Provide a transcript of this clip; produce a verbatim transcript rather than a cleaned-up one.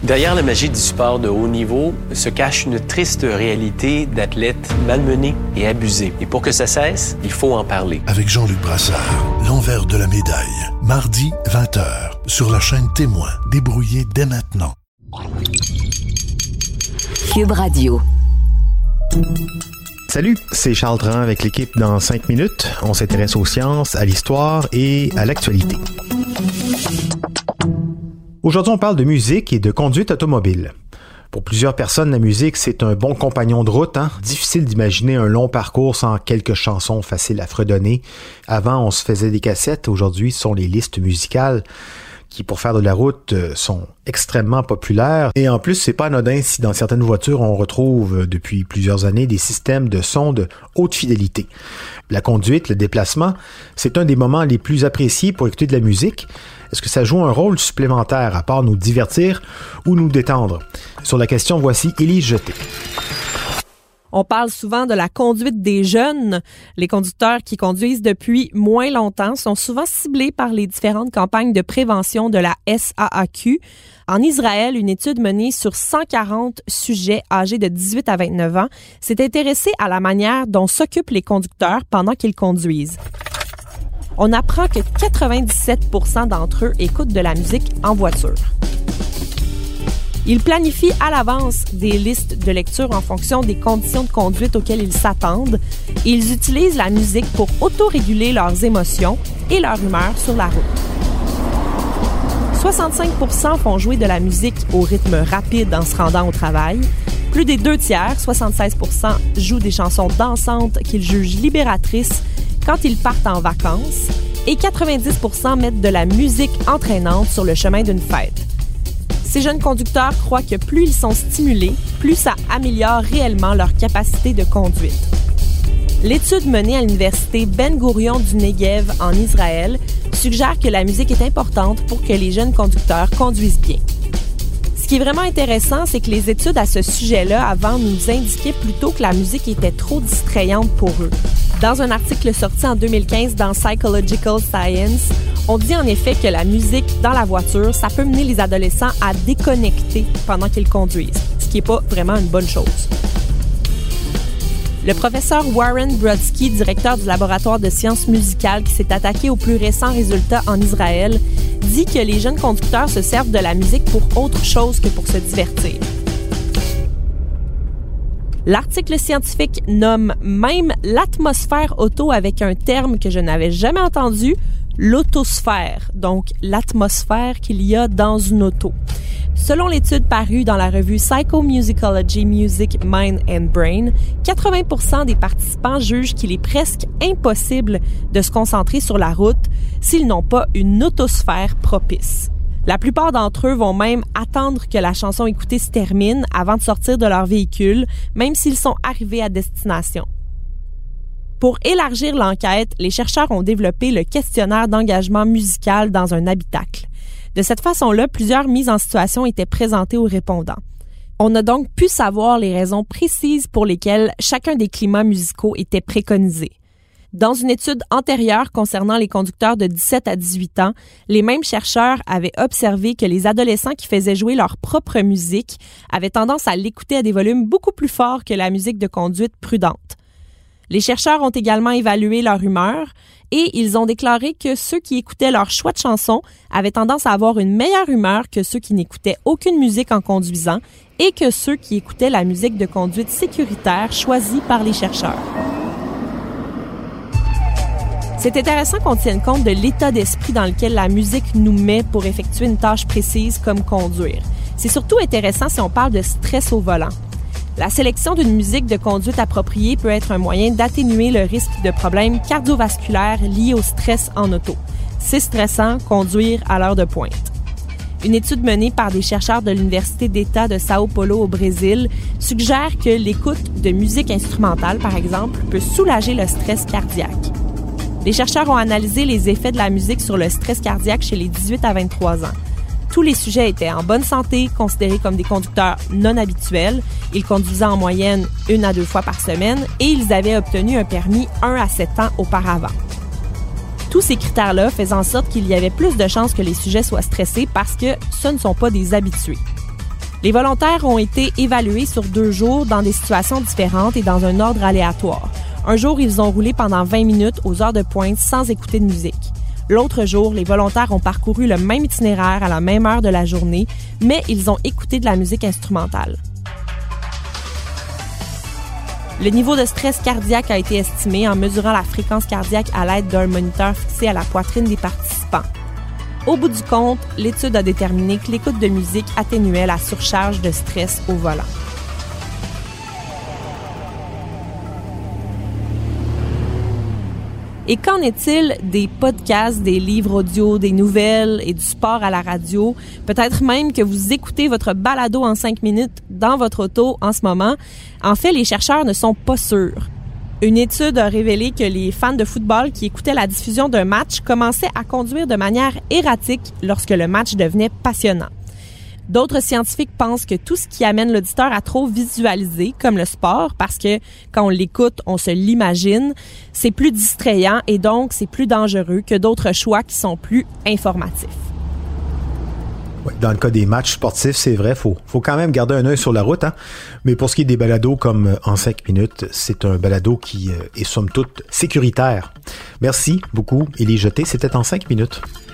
Derrière la magie du sport de haut niveau se cache une triste réalité d'athlètes malmenés et abusés. Et pour que ça cesse, il faut en parler. Avec Jean-Luc Brassard, l'envers de la médaille. Mardi, vingt heures, sur la chaîne Témoin. Débrouillez dès maintenant. Cube Radio. Salut, c'est Charles Tran avec l'équipe dans cinq minutes. On s'intéresse aux sciences, à l'histoire et à l'actualité. Aujourd'hui, on parle de musique et de conduite automobile. Pour plusieurs personnes, la musique, c'est un bon compagnon de route. Hein? Difficile d'imaginer un long parcours sans quelques chansons faciles à fredonner. Avant, on se faisait des cassettes. Aujourd'hui, ce sont les listes musicales qui, pour faire de la route, sont extrêmement populaires. Et en plus, c'est pas anodin si dans certaines voitures, on retrouve depuis plusieurs années des systèmes de son de haute fidélité. La conduite, le déplacement, c'est un des moments les plus appréciés pour écouter de la musique. Est-ce que ça joue un rôle supplémentaire à part nous divertir ou nous détendre? Sur la question, voici Élise Jeté. On parle souvent de la conduite des jeunes. Les conducteurs qui conduisent depuis moins longtemps sont souvent ciblés par les différentes campagnes de prévention de la S A A Q. En Israël, une étude menée sur cent quarante sujets âgés de dix-huit à vingt-neuf ans s'est intéressée à la manière dont s'occupent les conducteurs pendant qu'ils conduisent. On apprend que quatre-vingt-dix-sept pour cent d'entre eux écoutent de la musique en voiture. Ils planifient à l'avance des listes de lecture en fonction des conditions de conduite auxquelles ils s'attendent et ils utilisent la musique pour autoréguler leurs émotions et leur humeur sur la route. soixante-cinq pour cent font jouer de la musique au rythme rapide en se rendant au travail. Plus des deux tiers, soixante-seize pour cent, jouent des chansons dansantes qu'ils jugent libératrices quand ils partent en vacances. Et quatre-vingt-dix pour cent mettent de la musique entraînante sur le chemin d'une fête. Ces jeunes conducteurs croient que plus ils sont stimulés, plus ça améliore réellement leur capacité de conduite. L'étude menée à l'université Ben Gurion du Negev en Israël suggère que la musique est importante pour que les jeunes conducteurs conduisent bien. Ce qui est vraiment intéressant, c'est que les études à ce sujet-là avant nous indiquaient plutôt que la musique était trop distrayante pour eux. Dans un article sorti en deux mille quinze dans Psychological Science, on dit en effet que la musique dans la voiture, ça peut mener les adolescents à déconnecter pendant qu'ils conduisent, ce qui n'est pas vraiment une bonne chose. Le professeur Warren Brodsky, directeur du laboratoire de sciences musicales qui s'est attaqué aux plus récents résultats en Israël, dit que les jeunes conducteurs se servent de la musique pour autre chose que pour se divertir. L'article scientifique nomme même l'atmosphère auto avec un terme que je n'avais jamais entendu, l'autosphère, donc l'atmosphère qu'il y a dans une auto. Selon l'étude parue dans la revue Psychomusicology Music, Mind and Brain, quatre-vingts pour cent des participants jugent qu'il est presque impossible de se concentrer sur la route s'ils n'ont pas une autosphère propice. La plupart d'entre eux vont même attendre que la chanson écoutée se termine avant de sortir de leur véhicule, même s'ils sont arrivés à destination. Pour élargir l'enquête, les chercheurs ont développé le questionnaire d'engagement musical dans un habitacle. De cette façon-là, plusieurs mises en situation étaient présentées aux répondants. On a donc pu savoir les raisons précises pour lesquelles chacun des climats musicaux était préconisé. Dans une étude antérieure concernant les conducteurs de dix-sept à dix-huit ans, les mêmes chercheurs avaient observé que les adolescents qui faisaient jouer leur propre musique avaient tendance à l'écouter à des volumes beaucoup plus forts que la musique de conduite prudente. Les chercheurs ont également évalué leur humeur et ils ont déclaré que ceux qui écoutaient leur choix de chanson avaient tendance à avoir une meilleure humeur que ceux qui n'écoutaient aucune musique en conduisant et que ceux qui écoutaient la musique de conduite sécuritaire choisie par les chercheurs. C'est intéressant qu'on tienne compte de l'état d'esprit dans lequel la musique nous met pour effectuer une tâche précise comme conduire. C'est surtout intéressant si on parle de stress au volant. La sélection d'une musique de conduite appropriée peut être un moyen d'atténuer le risque de problèmes cardiovasculaires liés au stress en auto. C'est stressant, conduire à l'heure de pointe. Une étude menée par des chercheurs de l'Université d'État de Sao Paulo au Brésil suggère que l'écoute de musique instrumentale, par exemple, peut soulager le stress cardiaque. Les chercheurs ont analysé les effets de la musique sur le stress cardiaque chez les dix-huit à vingt-trois ans. Tous les sujets étaient en bonne santé, considérés comme des conducteurs non habituels. Ils conduisaient en moyenne une à deux fois par semaine et ils avaient obtenu un permis un à sept ans auparavant. Tous ces critères-là faisaient en sorte qu'il y avait plus de chances que les sujets soient stressés parce que ce ne sont pas des habitués. Les volontaires ont été évalués sur deux jours dans des situations différentes et dans un ordre aléatoire. Un jour, ils ont roulé pendant vingt minutes aux heures de pointe sans écouter de musique. L'autre jour, les volontaires ont parcouru le même itinéraire à la même heure de la journée, mais ils ont écouté de la musique instrumentale. Le niveau de stress cardiaque a été estimé en mesurant la fréquence cardiaque à l'aide d'un moniteur fixé à la poitrine des participants. Au bout du compte, l'étude a déterminé que l'écoute de musique atténuait la surcharge de stress au volant. Et qu'en est-il des podcasts, des livres audio, des nouvelles et du sport à la radio? Peut-être même que vous écoutez votre balado en cinq minutes dans votre auto en ce moment. En fait, les chercheurs ne sont pas sûrs. Une étude a révélé que les fans de football qui écoutaient la diffusion d'un match commençaient à conduire de manière erratique lorsque le match devenait passionnant. D'autres scientifiques pensent que tout ce qui amène l'auditeur à trop visualiser, comme le sport, parce que quand on l'écoute, on se l'imagine, c'est plus distrayant et donc c'est plus dangereux que d'autres choix qui sont plus informatifs. Ouais, dans le cas des matchs sportifs, c'est vrai, faut, faut quand même garder un œil sur la route, hein. Mais pour ce qui est des balados comme En cinq minutes, c'est un balado qui est somme toute sécuritaire. Merci beaucoup, Élie Jeté, c'était En cinq minutes.